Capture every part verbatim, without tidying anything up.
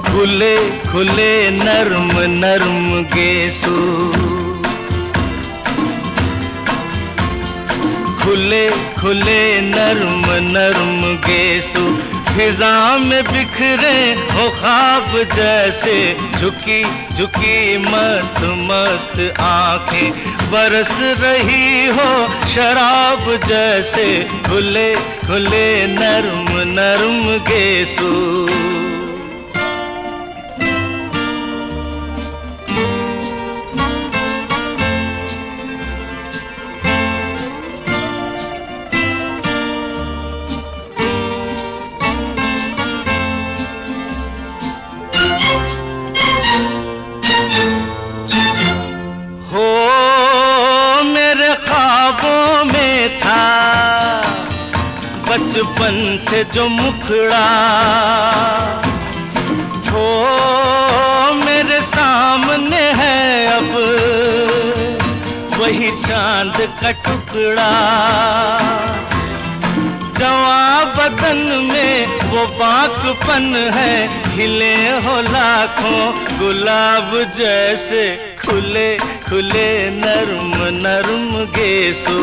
खुले खुले नर्म नर्म गेसू, खुले खुले नर्म नर्म गेसू, फिजा में बिखरे हो ख्वाब जैसे, झुकी झुकी मस्त मस्त आंखें बरस रही हो शराब जैसे, खुले खुले नर्म नर्म गेसू। बचपन से जो मुखड़ा हो मेरे सामने है अब, वही चांद का टुकड़ा। जवां बदन में वो बाकपन है, खिले हो लाखों गुलाब जैसे, खुले खुले नर्म नर्म गेसू।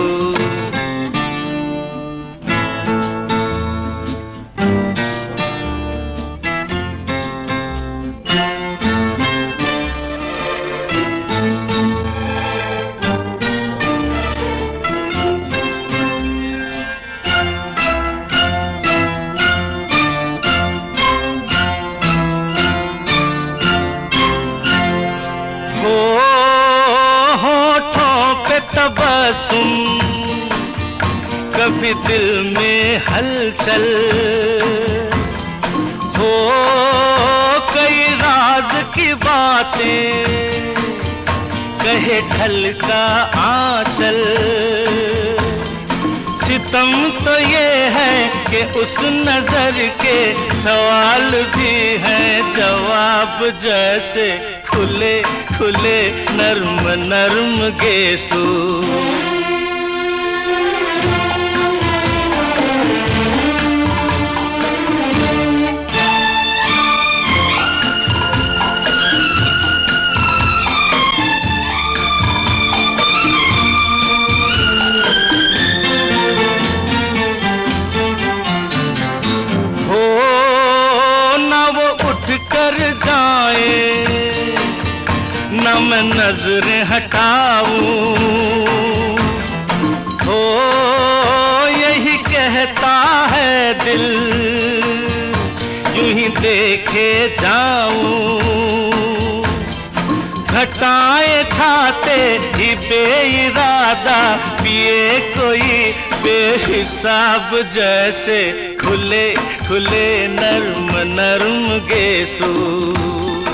तबस्सुम कभी दिल में हलचल हो, कई राज की बातें कहे ढल का आंचल। सितम तो ये है कि उस नजर के सवाल भी हैं जवाब जैसे, खुले खुले नर्म नर्म गेसू। हो ना वो उठ कर जाए, न मैं नजरें हटाऊं, हो यही कहता है दिल, यूं ही देखे जाऊं। घटाए छाते ही बेइरादा पिए कोई बेहिसाब जैसे, खुले खुले नर्म नर्म गेसू।